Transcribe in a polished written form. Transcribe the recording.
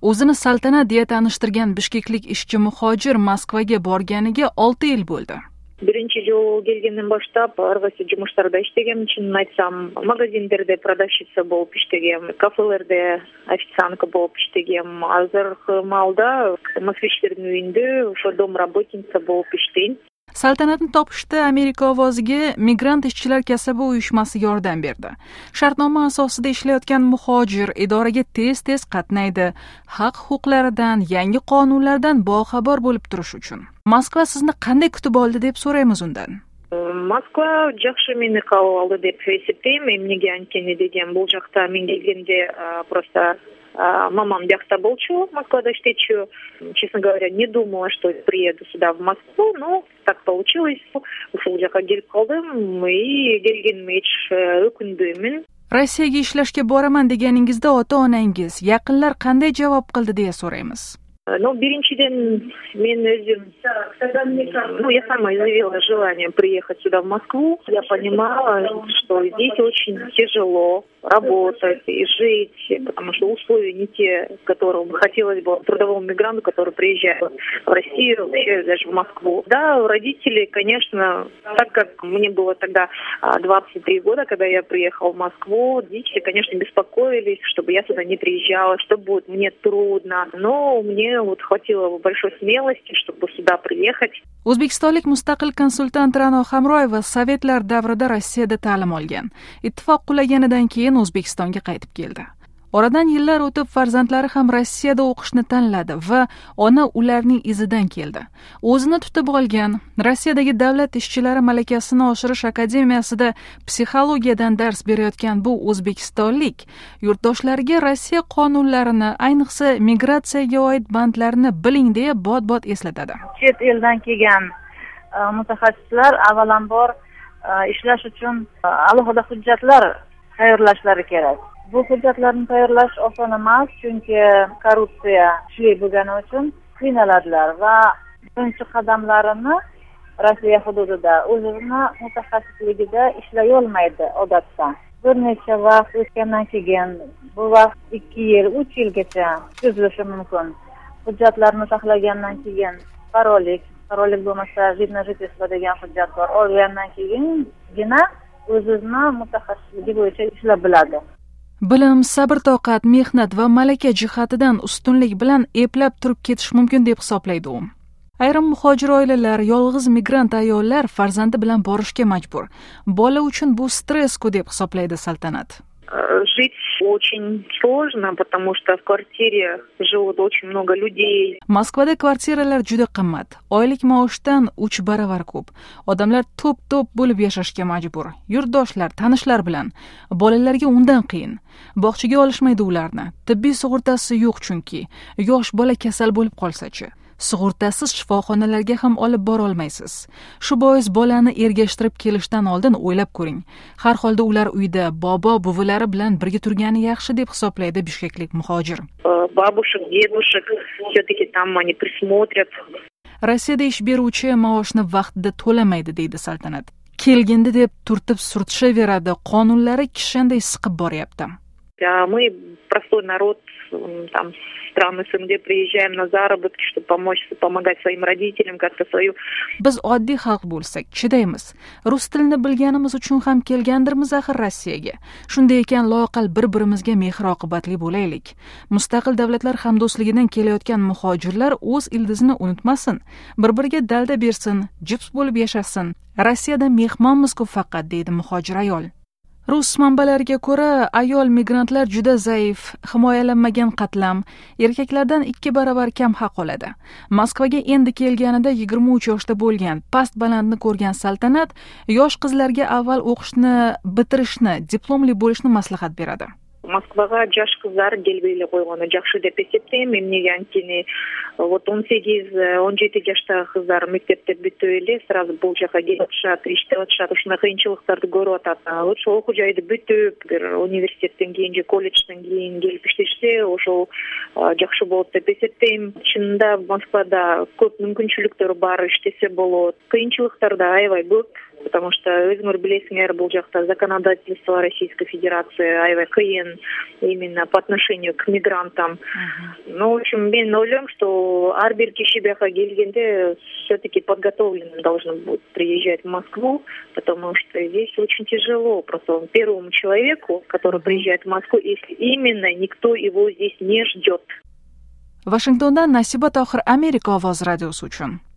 O'zini saltanat deya tanishtirgan bishkeklik ishchi muhojir Moskvaga borganiga 6 yil bo'ldi. Birinchi yil kelgandan boshlab arg'asi жұмыштарда ishlagan, chinni aytsam, magazinlarda продавщица bo'lib ishlagan, kafelerda официантка bo'lib ishlagan. Hozirgi malda moskvichlarning uyida o'sha domraботница bo'lib ishlayman. Saltanatni topishda Amerika ovoziga Migrant ishchilar kasaba uyushmasi yordam berdi. Shartnoma asosida ishlayotgan muhojir idoraga tez-tez qatnaydi, haq-huquqlaridan, yangi qonunlardan boxabar bo'lib turish uchun. Moskva sizni qanday kutib oldi deb so'raymiz undan. Moskva yaxshi meni qabul oldi deb hisoblayman. Menga ankeni degan bu yoqda men kelganda просто мамам yaxta bo'lchu, Moskvada ishlaychi. Честно говоря, не думала, что приеду сюда в Москву, но так получилось. O'sha yoqqa kelib qoldim и kelganimga hech o'kinmayman. Rossiyaga ishlashga boraman deganingizda ota-onangiz, yaqinlar qanday javob qildi deya so'raymiz. Ну, birinchidan men o'zim, я сама изъявила желание приехать сюда в Москву. Я понимала, что здесь очень тяжело работать и жить, потому что условия не те, которые бы хотелось бы трудовому мигранту, который приезжает в Россию, вообще даже в Москву. Да, родители, конечно, так как мне было тогда 23 года, когда я приехала в Москву, родители, конечно, беспокоились, чтобы я сюда не приезжала, что будет мне трудно. Но мне вот хватило большой смелости, чтобы сюда приехать. O'zbekistonlik mustaqil konsultant Ra'no Hamroyeva sovetlar davrida Rossiyada ta'lim olgan. Ittifoq qulaganidan keyin O'zbekistonga qaytib keldi. Oradan yillar o'tib farzandlari ham Rossiyada o'qishni tanladi va ona ularning izidan keldi. O'zini tutib olgan Rossiyadagi davlat ishchilari malakasini oshirish akademiyasida psixologiyadan dars berayotgan bu o'zbekistonlik yurtdoshlariga Rossiya qonunlarini, ayniqsa migratsiyaga oid bandlarni biling deya bot-bot eslatadi. Chet eldan kelgan mutaxassislar avvalambor ishlash uchun alohida hujjatlar tayyorlashlari kerak. Bu hujjatlarni tayyorlash oson emas, chunki korrupsiya kuchli bo'lgani uchun qiynaladilar va birinchi qadamlarini Rossiya hududida o'zini mutaxassisligida ishlay olmaydi odatda. Bir necha vaqt o'tgandan keyin, bu vaqt 2 yil, 3 yilgacha cho'zilishi mumkin. Hujjatlarni saqlagandan keyin parolik bo'lmasa vidna жительства degan hujjat bor. Olgandan keyingina o'zini mutaxassisligi bo'yicha ishlab biladi. Bilim, sabr-toqat, mehnat va malaka jihatidan ustunlik bilan eplab turib ketish mumkin deb hisoblaydi u. Ayrim muhojir oilalar, yolg'iz migrant ayollar farzandi bilan borishga majbur. Bola uchun bu stress-ku deb hisoblaydi Saltanat. Жить очень сложно, потому что в квартире живут очень много людей. Moskvada kvartiralar juda qimmat. Oylik maoshdan 3 baravar ko'p. Odamlar to'p-to'p bo'lib yashashga majbur. Yurtdoshlar, tanishlar bilan. Bolalarga undan qiyin. Bog'chaga olishmaydi ularni. Tibbiy sug'urtasi yo'q chunki. Yosh bola kasal bo'lib qolsa-chi. Sug'urtasiz shifoxonalarga ham olib bora olmaysiz. Shu bois bolani ergashtirib kelishdan oldin o'ylab ko'ring. Har holda ular uyda bobo, buvilari bilan birga turgani yaxshi deb hisoblaydi bishkeklik muhojir. Бабушек, дедушек, все-таки там они присмотрят. Rossiyada ish beruvchi maoshni vaqtida to'lamaydi deydi Saltanat. Kelgindi deb turtib surtishaveradi, qonunlari kishanday siqib boryapti. Мы простой народ, там страны СНГ приезжаем на заработки, чтобы помогать своим родителям, как-то свою. Biz oddiy xalq bo'lsak, chidaymiz. Rus tilini bilganimiz uchun ham kelgandirmiz axir Rossiyaga. Shunday ekan loaqal bir-birimizga mehr-oqibatli bo'laylik. Mustaqil davlatlar hamdo'stligidan kelayotgan muhojirlar o'z ildizini unutmasin, bir-biriga dalda bersin, jips bo'lib yashasin. Rossiyada mehmonmiz-ku faqat, deydi muhojir ayol. Rus manbalariga ko'ra, ayol migrantlar juda zaif, himoyalanmagan qatlam, erkaklardan 2 baravar kam haq oladi. Moskvaga endi kelganida 23 yoshda bo'lgan past balandni ko'rgan Saltanat yosh qizlarga avval o'qishni bitirishni, diplomli bo'lishni maslahat beradi. Moskvaga yosh qizlar kelbeyli qo'ygani yaxshi deb hisoblayman. Menga ankini вот 18-17 yoshda qizlar maktabda bitirib, сразу bu yoqqa kelishadi, ishlayotishadi, shuna qiyinchiliklarni ko'ryapti. Lutf o'quv joyida bitib, bir universitetdan keyin, kollejdan keyin kelib ishlashsa, o'sha yaxshi bo'ladi deb hisoblayman. Shunda Moskvada ko'p mumkinchiliklar bor, ishlasa bo'ladi. Qiyinchiliklarda ayvay ko'p. потому что өзүңөр билесиңер, бул жакта законодательство Российской Федерации аябай кыйын именно по отношению к мигрантам. Ну, в общем, мен ойлойм, что ар бир киши бияка келгенде все-таки подготовленным должен будет приезжать в Москву, потому что здесь очень тяжело просто первому человеку, который приезжает в Москву, если именно никто его здесь не ждет. Washingtondan Nasiba Tohir, Amerika ovozi radiosi uchun.